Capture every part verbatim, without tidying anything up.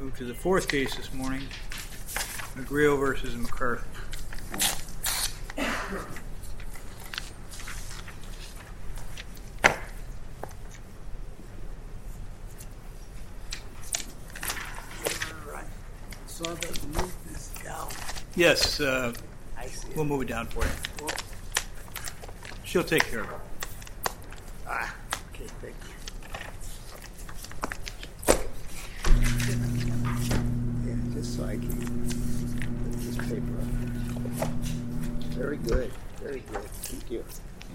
Move to the fourth case this morning, McGrail versus McCarthy. So that move this down. Yes, uh, I see it. we'll move it down for you. Well, She'll take care of it. ah, okay, thank you. Yeah, just so I can put this paper up. Very good, very good. Thank you.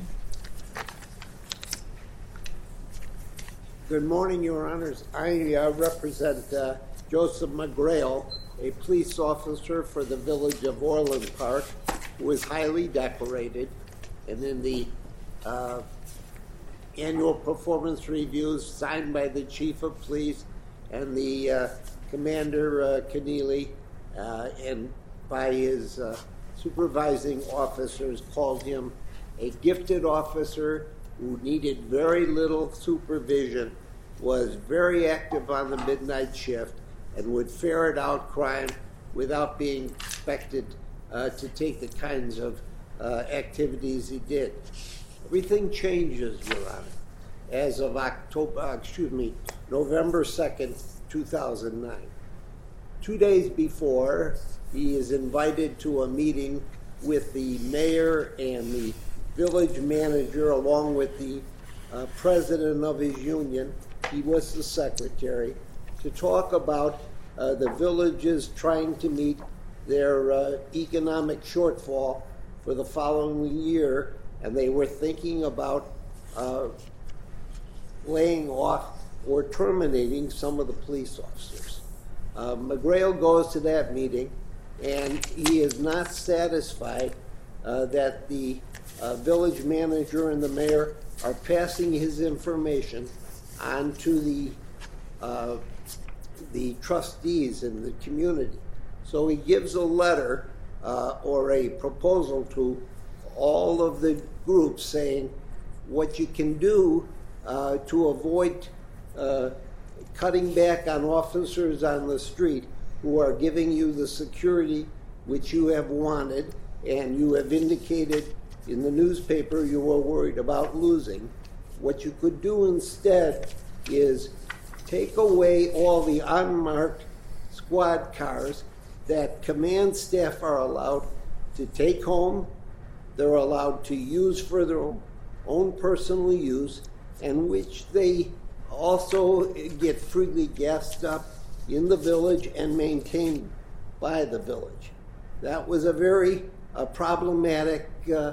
Good morning, Your Honors. I uh, represent uh, Joseph McGrail, a police officer for the village of Orland Park, who was highly decorated. And in the uh, annual performance reviews signed by the chief of police and the uh, commander uh, Keneally, uh, and by his uh, supervising officers, called him a gifted officer who needed very little supervision, was very active on the midnight shift, and would ferret out crime without being expected uh, to take the kinds of uh, activities he did. Everything changes, Your Honor, as of October, uh, excuse me, November second, two thousand nine. Two days before, he is invited to a meeting with the mayor and the village manager, along with the uh, president of his union. He was the secretary, to talk about uh, the villages trying to meet their uh, economic shortfall for the following year, and they were thinking about uh, laying off or terminating some of the police officers. Uh, McGrail goes to that meeting, and he is not satisfied uh, that the uh, village manager and the mayor are passing his information on to the uh, the trustees in the community. So he gives a letter uh, or a proposal to all of the groups saying what you can do uh, to avoid uh, cutting back on officers on the street who are giving you the security which you have wanted, and you have indicated in the newspaper you were worried about losing. What you could do instead is take away all the unmarked squad cars that command staff are allowed to take home, they're allowed to use for their own personal use, and which they also get freely gassed up in the village and maintained by the village. That was a very uh, problematic uh,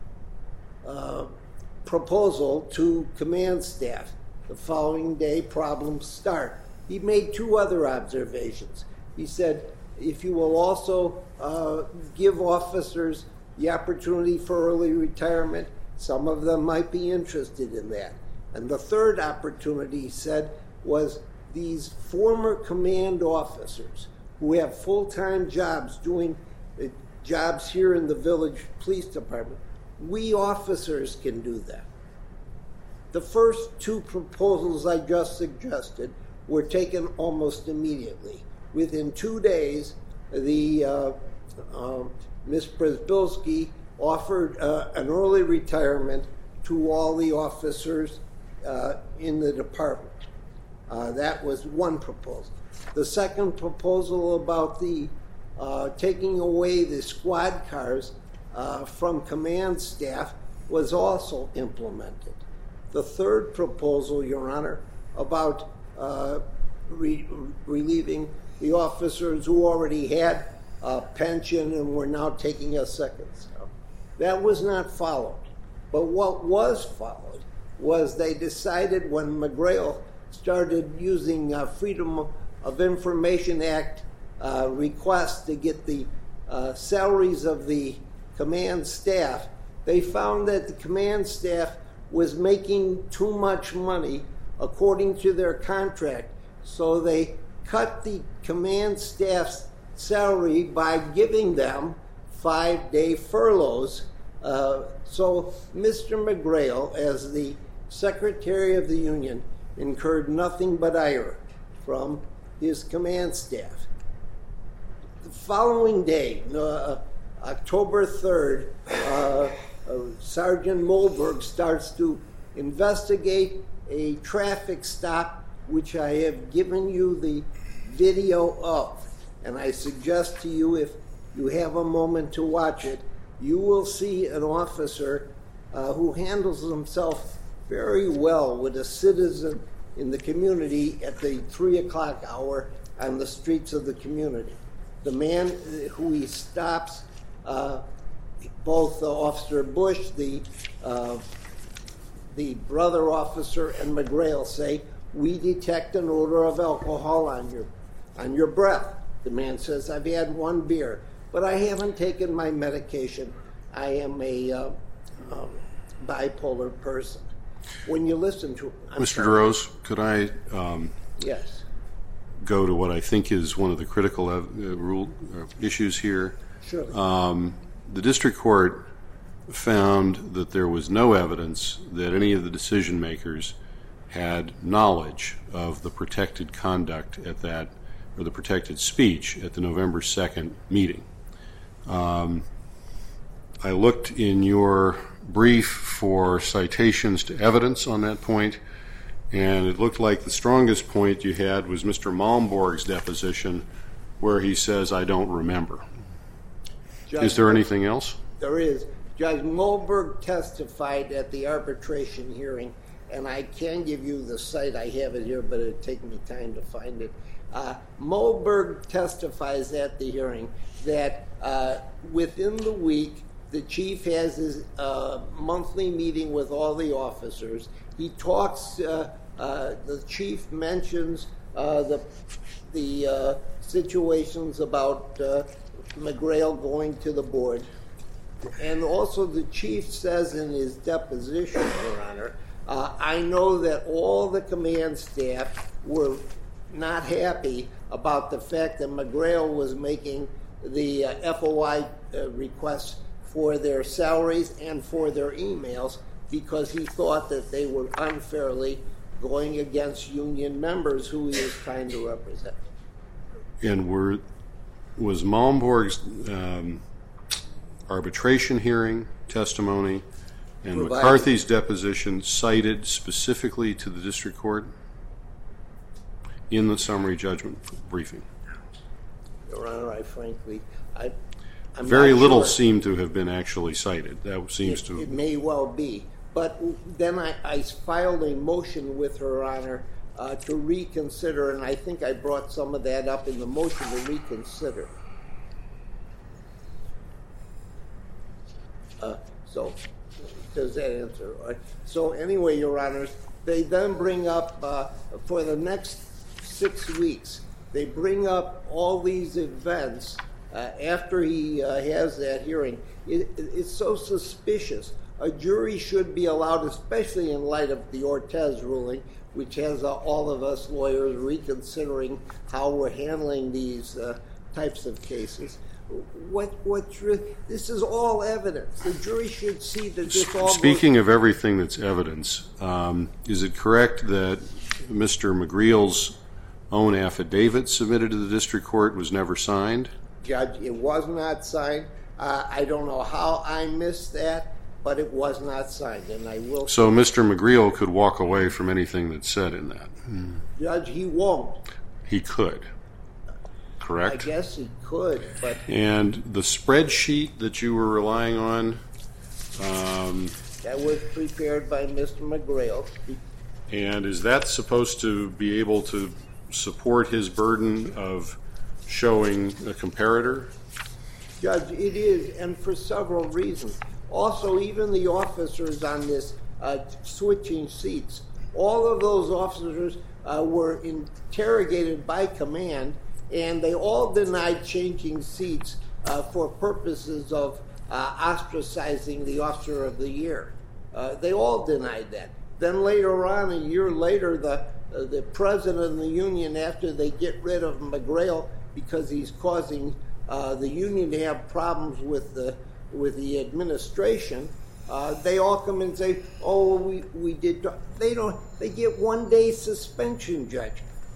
uh, proposal to command staff. The following day, problems start. He made two other observations. He said, if you will also uh, give officers the opportunity for early retirement, some of them might be interested in that. And the third opportunity, he said, was these former command officers who have full-time jobs doing uh, jobs here in the village police department. We officers can do that. The first two proposals I just suggested were taken almost immediately. Within two days, the uh, uh, Miz Przbilski offered uh, an early retirement to all the officers uh, in the department. Uh, that was one proposal. The second proposal about the uh, taking away the squad cars uh, from command staff was also implemented. The third proposal, Your Honor, about uh, re- relieving the officers who already had a pension and were now taking a second step, that was not followed. But what was followed was they decided when McGrail started using uh, Freedom of Information Act uh, requests to get the uh, salaries of the command staff, they found that the command staff was making too much money according to their contract. So they cut the command staff's salary by giving them five-day furloughs. Uh, so Mister McGrail, as the Secretary of the Union, incurred nothing but ire from his command staff. The following day, uh, October third, uh, uh, Sergeant Moberg starts to investigate a traffic stop, which I have given you the video of. And I suggest to you, if you have a moment to watch it, you will see an officer uh, who handles himself very well with a citizen in the community at the three o'clock hour on the streets of the community. The man who he stops, uh, both uh, Officer Bush, the uh, the brother officer, and McGrail say, "We detect an odor of alcohol on your on your breath." The man says, "I've had one beer, but I haven't taken my medication. I am a uh, um, bipolar person." When you listen to I'm Mister sorry. DeRose, could I um, Yes. go to what I think is one of the critical uh, rule uh, issues here? Sure. Um, the district court found that there was no evidence that any of the decision makers had knowledge of the protected conduct at that, or the protected speech at the November second meeting. Um, I looked in your brief for citations to evidence on that point, and it looked like the strongest point you had was Mister Malmborg's deposition, where he says, "I don't remember." Judge, Is there anything else? There is. Judge Moberg testified at the arbitration hearing, and I can give you the site. I have it here, but it'd take me time to find it. Uh, Moberg testifies at the hearing that uh, within the week, the chief has his uh, monthly meeting with all the officers. He talks, uh, uh, the chief mentions uh, the, the uh, situations about uh, McGrail going to the board. And also the chief says in his deposition, Your Honor, uh, I know that all the command staff were not happy about the fact that McGrail was making the uh, F O I uh, requests for their salaries and for their emails, because he thought that they were unfairly going against union members who he was trying to represent. And were, was Malmborg's um, arbitration hearing testimony and Provided. McCarthy's deposition cited specifically to the district court in the summary judgment briefing? Your Honor, I frankly, I, I'm Very not little sure. seemed to have been actually cited. That seems It, to. it may well be. But then I, I filed a motion with Her Honor uh, to reconsider, and I think I brought some of that up in the motion to reconsider. Uh, so, does that answer? All right. So anyway, Your Honors, they then bring up, uh, for the next six weeks, they bring up all these events uh, after he uh, has that hearing. It, it, it's so suspicious. A jury should be allowed, especially in light of the Ortez ruling, which has uh, all of us lawyers reconsidering how we're handling these uh, types of cases. What, what, this is all evidence. The jury should see that this all Speaking goes of everything that's evidence, um, is it correct that Mister McGreal's own affidavit submitted to the district court was never signed? Judge, it was not signed. Uh, I don't know how I missed that, but it was not signed, and I will. So Mister McGreal could walk away from anything that's said in that? Judge, he won't. He could, correct? I guess he could, but And the spreadsheet that you were relying on, um, that was prepared by Mister McGrail. and is that supposed to be able to support his burden of showing a comparator? Judge, it is, and for several reasons. Also, even the officers on this uh, switching seats, all of those officers uh, were interrogated by command, and they all denied changing seats uh, for purposes of uh, ostracizing the Officer of the Year. Uh, they all denied that. Then later on, a year later, the uh, the president of the union, after they get rid of McGrail because he's causing uh, the union to have problems with the with the administration, uh, they all come and say, "Oh, we we did." They don't. They get one day suspension, Judge.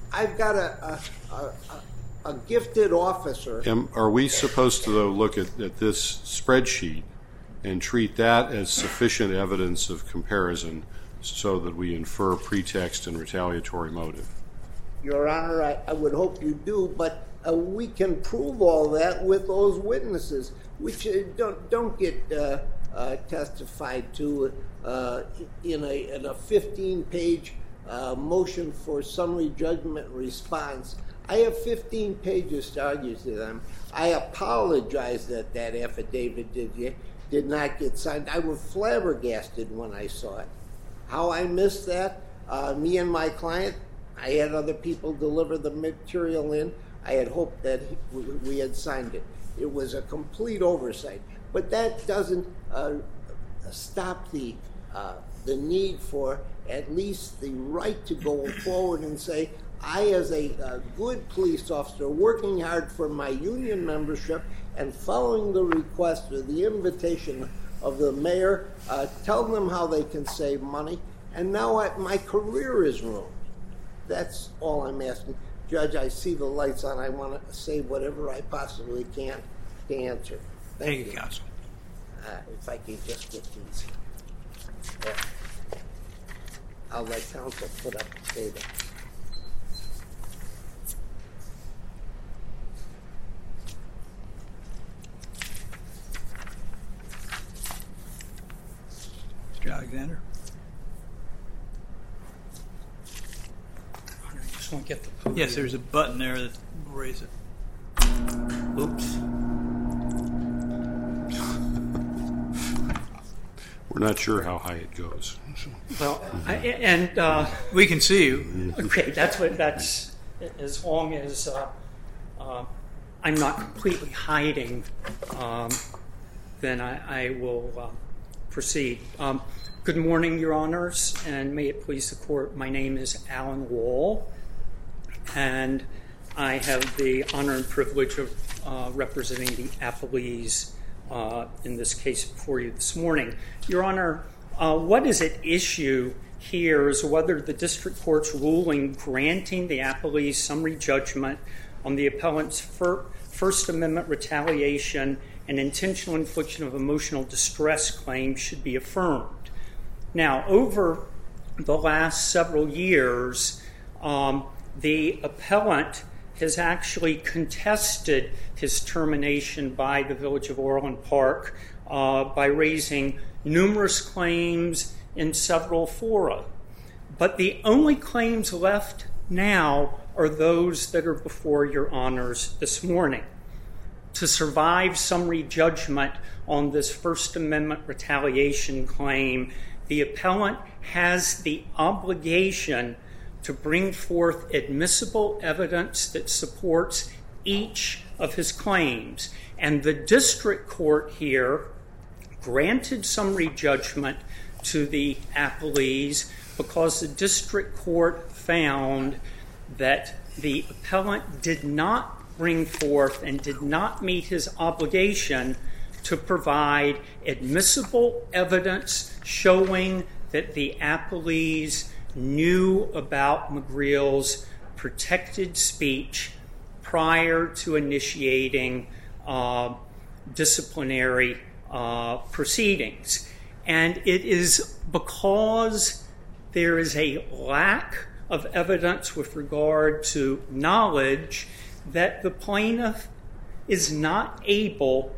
I've got a, a, a, a gifted officer. Am, are we supposed to, though, look at, at this spreadsheet and treat that as sufficient evidence of comparison so that we infer pretext and retaliatory motive? Your Honor, I, I would hope you do, but uh, we can prove all that with those witnesses, which uh, don't don't get uh, uh, testified to uh, in a in a fifteen-page uh, motion for summary judgment response. I have fifteen pages to argue to them. I apologize that that affidavit did did not get signed. I was flabbergasted when I saw it. How I missed that? Uh, me and my client. I had other people deliver the material in. I had hoped that we had signed it. It was a complete oversight. But that doesn't uh, stop the uh, the need for at least the right to go forward and say, I, as a, a good police officer, working hard for my union membership and following the request or the invitation of the mayor, uh, tell them how they can save money, and now I, my career is ruined. That's all I'm asking. Judge, I see the lights on. I want to say whatever I possibly can to answer. Thank, Thank you, you, counsel. Uh, if I can just get these. Yeah. I'll let counsel put up the table. Mister Alexander? I just want to get the Yes, there's a button there that will raise it. Oops. We're not sure how high it goes. well, I, and uh, We can see you. okay, that's what that's as long as uh, uh, I'm not completely hiding, um, then I, I will uh, proceed. Um, good morning, Your Honors, and may it please the Court. My name is Alan Wall, and I have the honor and privilege of uh, representing the appellees uh, in this case before you this morning. Your Honor, uh, what is at issue here is whether the district court's ruling granting the appellees summary judgment on the appellant's fir- First Amendment retaliation and intentional infliction of emotional distress claims should be affirmed. Now, over the last several years, um, the appellant has actually contested his termination by the Village of Orland Park uh, by raising numerous claims in several fora. But the only claims left now are those that are before Your Honors this morning. To survive summary judgment on this First Amendment retaliation claim, the appellant has the obligation to bring forth admissible evidence that supports each of his claims. And the district court here granted summary judgment to the appellees because the district court found that the appellant did not bring forth and did not meet his obligation to provide admissible evidence showing that the appellees knew about McGreal's protected speech prior to initiating uh, disciplinary uh, proceedings. And it is because there is a lack of evidence with regard to knowledge that the plaintiff is not able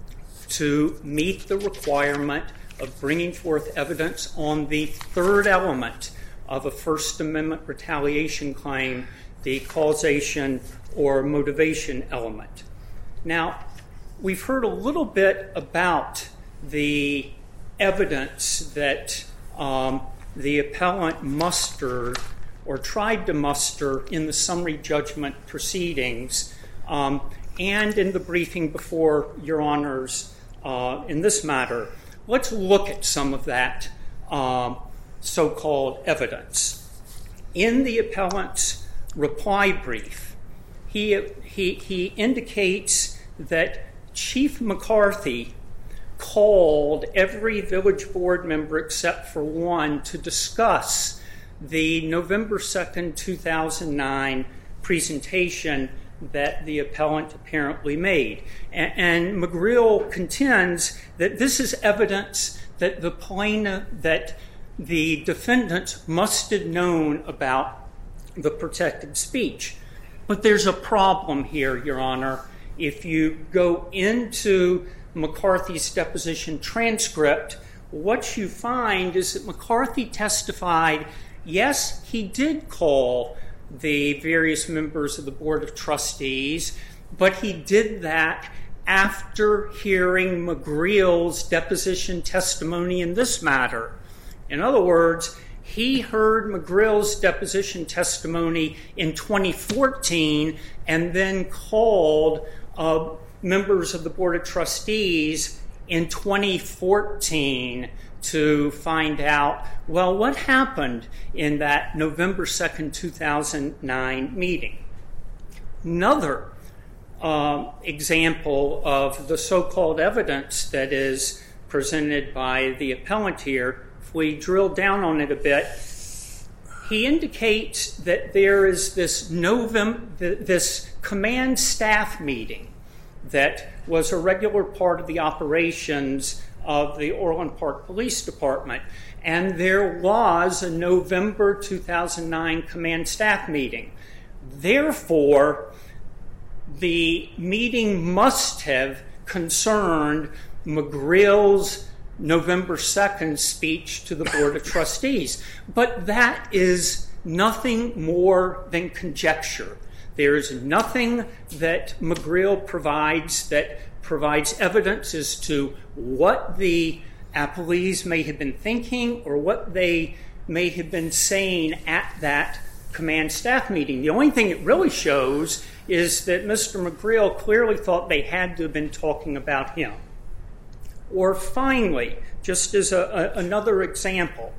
to meet the requirement of bringing forth evidence on the third element of a First Amendment retaliation claim, the causation or motivation element. Now, we've heard a little bit about the evidence that um, the appellant mustered or tried to muster in the summary judgment proceedings um, and in the briefing before Your Honors uh, in this matter. Let's look at some of that um, so-called evidence. In the appellant's reply brief, he, he, he indicates that Chief McCarthy called every village board member except for one to discuss the November second, two thousand nine presentation that the appellant apparently made. And, and McGreal contends that this is evidence that the plaintiff, that the defendant must have known about the protected speech. But there's a problem here, Your Honor. If you go into McCarthy's deposition transcript, what you find is that McCarthy testified, yes, he did call the various members of the Board of Trustees, but he did that after hearing McGreal's deposition testimony in this matter. In other words, he heard McGreal's deposition testimony in twenty fourteen and then called uh, members of the Board of Trustees in twenty fourteen to find out, well, what happened in that November second, two thousand nine meeting. Another uh, example of the so-called evidence that is presented by the appellant here, if we drill down on it a bit, he indicates that there is this November, this command staff meeting that was a regular part of the operations of the Orland Park Police Department. And there was a November two thousand nine command staff meeting. Therefore, the meeting must have concerned McGreal's November second speech to the Board of Trustees. But that is nothing more than conjecture. There is nothing that McGreal provides that provides evidence as to what the appellees may have been thinking or what they may have been saying at that command staff meeting. The only thing it really shows is that Mister McGreal clearly thought they had to have been talking about him. Or finally, just as a, a, another example,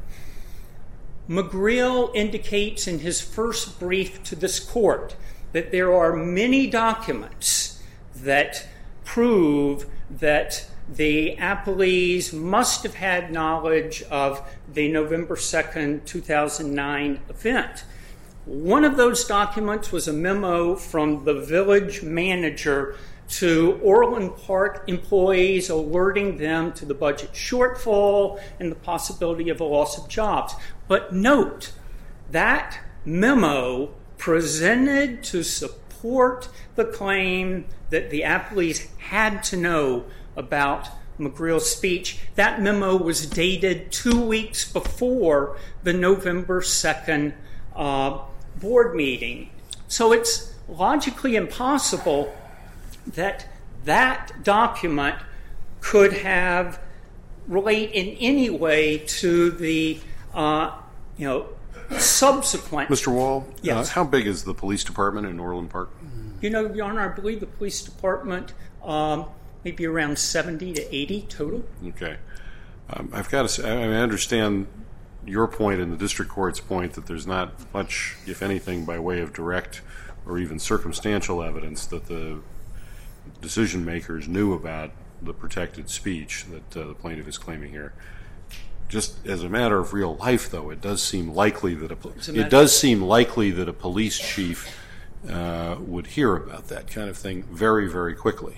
McGreal indicates in his first brief to this court that there are many documents that prove that the appellees must have had knowledge of the November second, two thousand nine event. One of those documents was a memo from the village manager to Orland Park employees alerting them to the budget shortfall and the possibility of a loss of jobs. But note, that memo presented to support the claim that the appellees had to know about McGreal's speech. That memo was dated two weeks before the November second uh, board meeting. So it's logically impossible that that document could have relate in any way to the uh, you know subsequent. Mister Wall, yes. uh, how big is the police department in Orland Park? You know, Your Honor, I believe the police department um, maybe around seventy to eighty total. Okay. Um, I've got to say, I, mean, I understand your point and the district court's point that there's not much, if anything, by way of direct or even circumstantial evidence that the decision makers knew about the protected speech that uh, the plaintiff is claiming here. Just as a matter of real life, though, it does seem likely that a it does seem likely that a police chief uh, would hear about that kind of thing very, very quickly.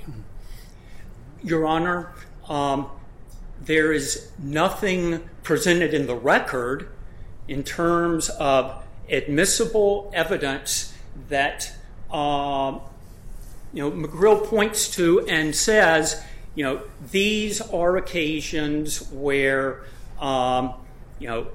Your Honor, um, there is nothing presented in the record in terms of admissible evidence that um, you know McGreal points to and says, you know, these are occasions where um, you know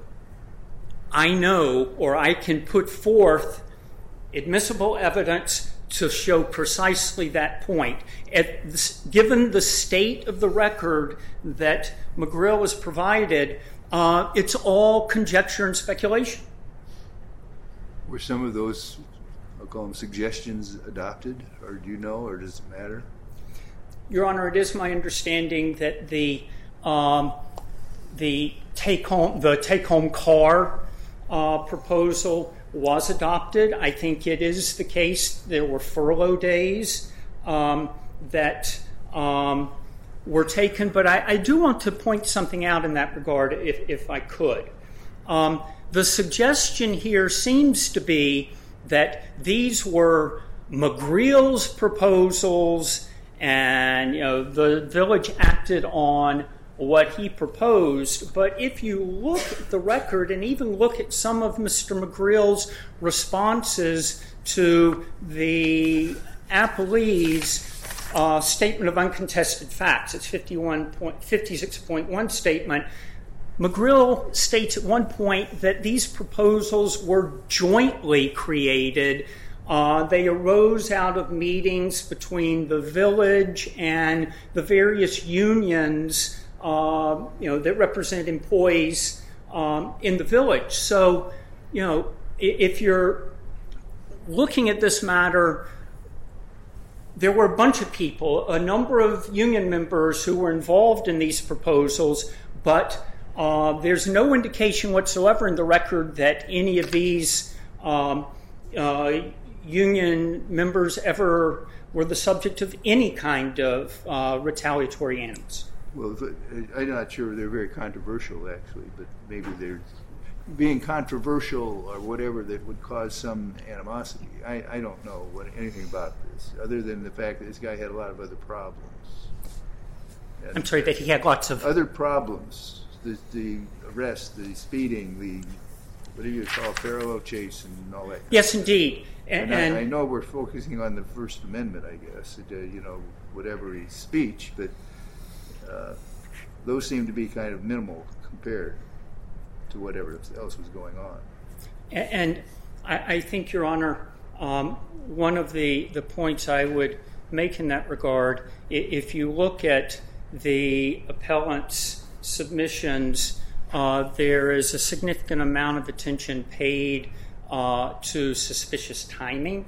I know or I can put forth admissible evidence to show precisely that point. At this, given the state of the record that McGreal was provided, uh, it's all conjecture and speculation. Were some of those, I'll call them suggestions, adopted, or do you know, or does it matter? Your Honor, it is my understanding that the um, the take home the take home car uh, proposal was adopted. I think it is the case there were furlough days um, that um, were taken, but I, I do want to point something out in that regard, if, if I could. Um, the suggestion here seems to be that these were McGreal's proposals, and you know the village acted on what he proposed. But if you look at the record and even look at some of Mister McGreal's responses to the appellee's uh, statement of uncontested facts, it's fifty-six point one statement, McGreal states at one point that these proposals were jointly created. Uh, they arose out of meetings between the village and the various unions, uh, you know, that represent employees um, in the village. So, you know, if you're looking at this matter, there were a bunch of people, a number of union members who were involved in these proposals, but uh, there's no indication whatsoever in the record that any of these um, uh, union members ever were the subject of any kind of uh, retaliatory animus. Well, I'm not sure they're very controversial, actually, but maybe they're being controversial or whatever that would cause some animosity. I, I don't know what anything about this, other than the fact that this guy had a lot of other problems. And I'm sorry, that he had lots of... Other problems, the, the arrest, the speeding, the, what do you call, parallel chase and all that. Yes, indeed. And, and, and I, I know we're focusing on the First Amendment, I guess, uh, you know, whatever his speech, but uh, those seem to be kind of minimal compared to whatever else was going on. And I, I think, Your Honor, um, one of the, the points I would make in that regard, if you look at the appellant's submissions, uh, there is a significant amount of attention paid uh, to suspicious timing.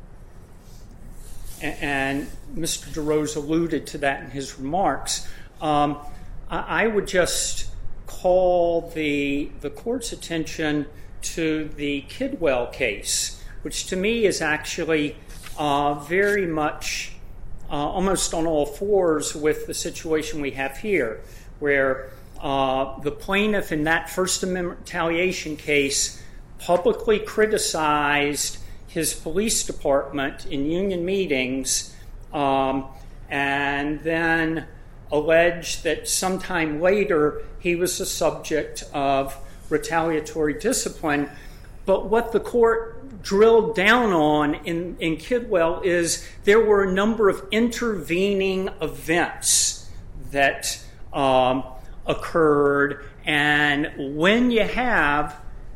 And Mister DeRose alluded to that in his remarks. Um, I, I would just call the, the court's attention to the Kidwell case, which to me is actually uh, very much uh, almost on all fours with the situation we have here, where uh, the plaintiff in that First Amendment retaliation case publicly criticized his police department in union meetings, um, and then alleged that sometime later he was the subject of retaliatory discipline. But what the court drilled down on in, in Kidwell is there were a number of intervening events that um, occurred, and when you have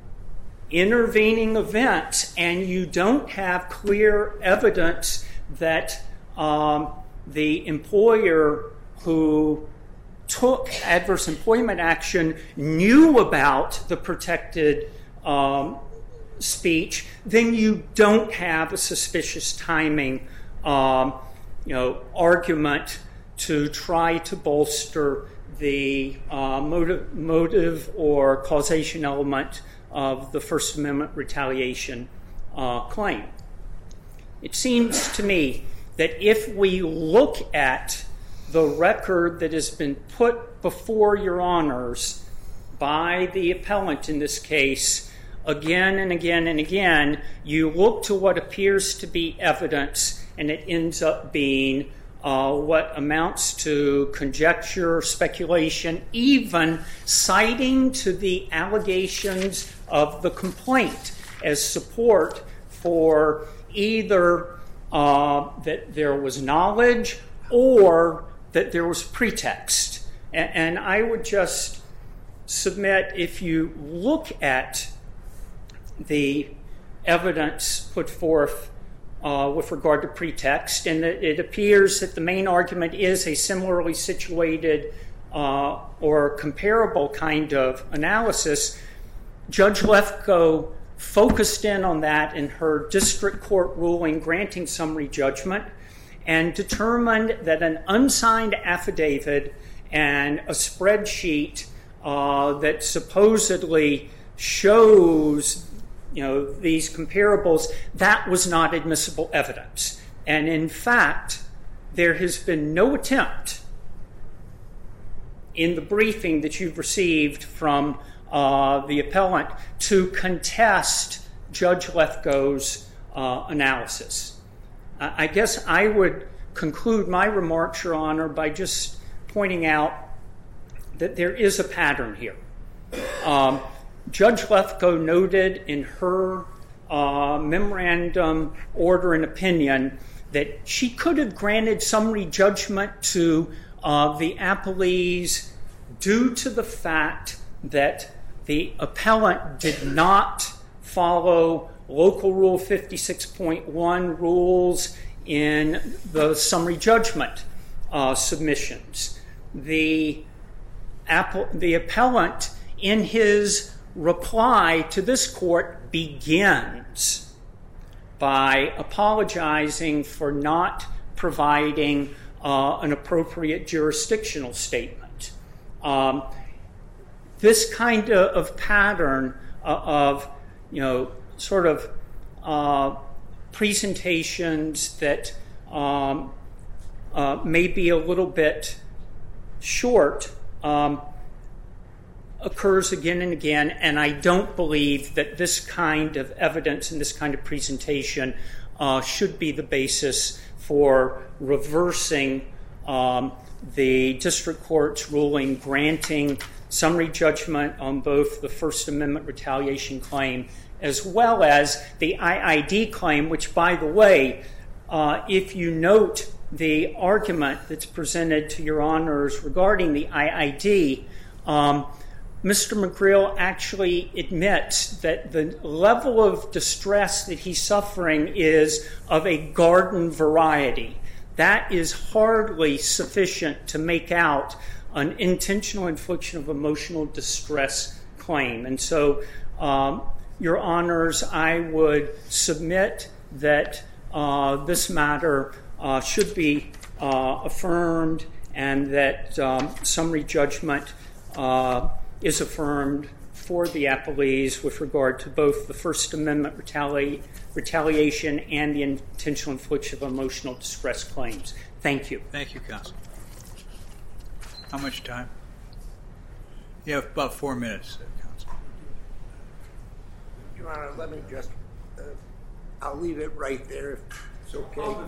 intervening events and you don't have clear evidence that um, the employer who took adverse employment action knew about the protected um, speech, then you don't have a suspicious timing um, you know, argument to try to bolster the uh, motive, motive or causation element of the First Amendment retaliation uh, claim. It seems to me that if we look at the record that has been put before Your Honors by the appellant in this case, again and again and again, you look to what appears to be evidence, and it ends up being uh, what amounts to conjecture, speculation, even citing to the allegations of the complaint as support for either uh, that there was knowledge or that there was pretext. And, and I would just submit, if you look at the evidence put forth uh, with regard to pretext, and it, it appears that the main argument is a similarly situated uh, or comparable kind of analysis, Judge Lefkoe focused in on that in her district court ruling granting summary judgment and determined that an unsigned affidavit and a spreadsheet uh, that supposedly shows, you know, these comparables, that was not admissible evidence. And in fact, there has been no attempt in the briefing that you've received from uh, the appellant to contest Judge Lefkoe's uh, analysis. I, I guess I would conclude my remarks, Your Honor, by just pointing out that there is a pattern here. Um, Judge Lefkoe noted in her uh, memorandum, order, and opinion that she could have granted summary judgment to uh, the appellees due to the fact that the appellant did not follow Local Rule fifty-six point one rules in the summary judgment uh, submissions. The, app- the appellant, in his reply to this court, begins by apologizing for not providing uh, an appropriate jurisdictional statement. Um, this kind of, of pattern uh, of, you know, sort of uh, presentations that um, uh, may be a little bit short um, occurs again and again, and I don't believe that this kind of evidence and this kind of presentation uh, should be the basis for reversing um, the district court's ruling granting summary judgment on both the First Amendment retaliation claim as well as the I I D claim, which, by the way, uh, if you note the argument that's presented to Your Honors regarding the I I D, um, Mister McGreal actually admits that the level of distress that he's suffering is of a garden variety. That is hardly sufficient to make out an intentional infliction of emotional distress claim. And so, um, Your Honors, I would submit that uh, this matter uh, should be uh, affirmed and that um, summary judgment uh, is affirmed for the appellees with regard to both the First Amendment retali- retaliation and the intentional infliction of emotional distress claims. Thank you. Thank you, counsel. How much time? You have about four minutes, counsel. Your Honor, let me just, uh, I'll leave it right there if it's okay.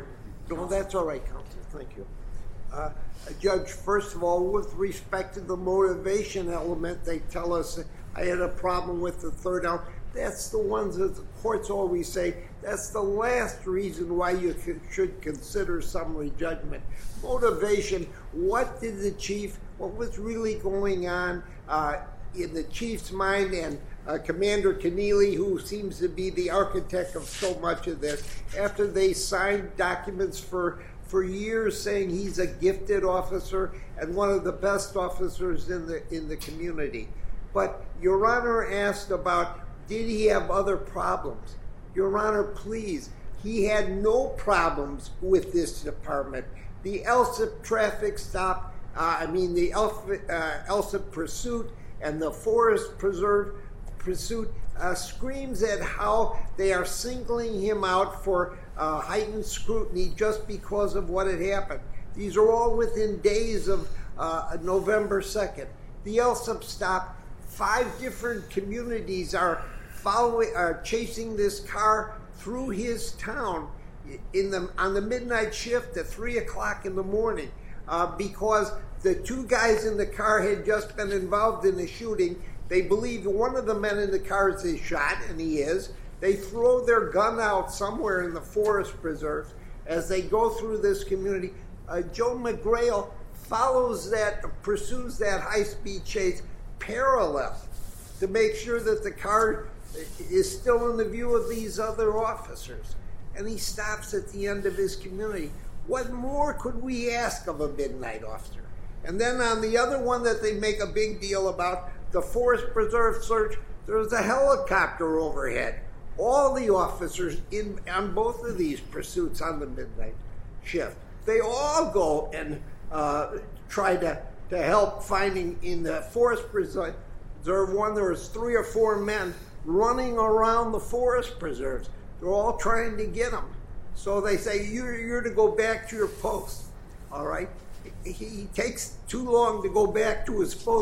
No, that's all right, counsel. Thank you. Uh, Judge, first of all, with respect to the motivation element, they tell us I had a problem with the third element. That's the ones that the courts always say, that's the last reason why you should consider summary judgment. Motivation, what did the chief, what was really going on uh, in the chief's mind, and uh, Commander Keneally, who seems to be the architect of so much of this, after they signed documents for for years saying he's a gifted officer and one of the best officers in the in the community. But Your Honor asked about, did he have other problems? Your Honor, please, he had no problems with this department. The L S I P traffic stop, uh, I mean the L S I P pursuit and the Forest Preserve pursuit uh, screams at how they are singling him out for uh, heightened scrutiny just because of what had happened. These are all within days of uh, November second. The L S I P stop, five different communities are following, are chasing this car through his town in the on the midnight shift at three o'clock in the morning uh, because the two guys in the car had just been involved in a shooting. They believe one of the men in the car is shot, and he is. They throw their gun out somewhere in the forest preserve as they go through this community. Uh, Joe McGrail follows that, pursues that high-speed chase parallel to make sure that the car is still in the view of these other officers. And he stops at the end of his community. What more could we ask of a midnight officer? And then on the other one that they make a big deal about, the Forest Preserve search, there's a helicopter overhead. All the officers in on both of these pursuits on the midnight shift, they all go and uh, try to, to help finding in the Forest Preserve one, there was three or four men running around the forest preserves. They're all trying to get him. So they say, you're, you're to go back to your post, all right? He, he takes too long to go back to his post.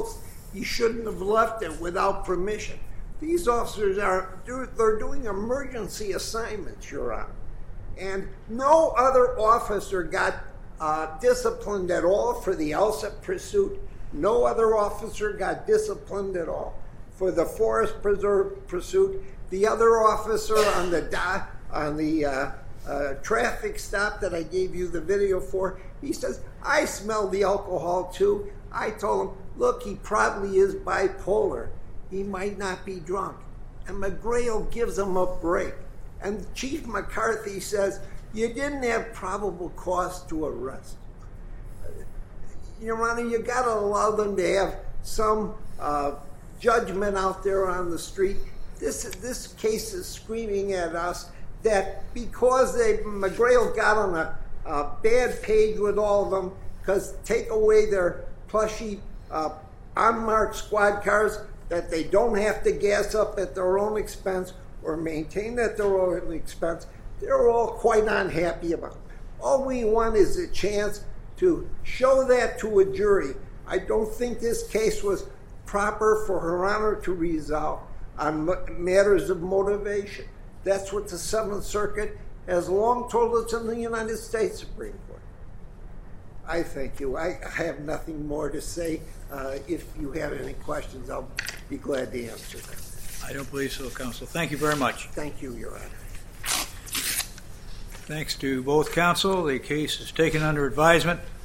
He shouldn't have left it without permission. These officers are they're doing emergency assignments, Your Honor. And no other officer got uh, disciplined at all for the L S I P pursuit. No other officer got disciplined at all for the Forest Preserve pursuit. The other officer on the do- on the uh, uh, traffic stop that I gave you the video for, he says, I smell the alcohol too. I told him, look, he probably is bipolar. He might not be drunk. And McGrail gives him a break. And Chief McCarthy says, you didn't have probable cause to arrest. Your Honor, you got to allow them to have some uh, judgment out there on the street. This this case is screaming at us that because they McGrail got on a, a bad page with all of them, because take away their plushy uh, unmarked squad cars, that they don't have to gas up at their own expense or maintain at their own expense. They're all quite unhappy about it. All we want is a chance to show that to a jury. I don't think this case was proper for Her Honor to resolve on matters of motivation. That's what the Seventh Circuit has long told us in the United States Supreme Court. I thank you. I, I have nothing more to say. Uh, if you have any questions, I'll be glad to answer them. I don't believe so, Counsel. Thank you very much. Thank you, Your Honor. Thanks to both counsel. The case is taken under advisement.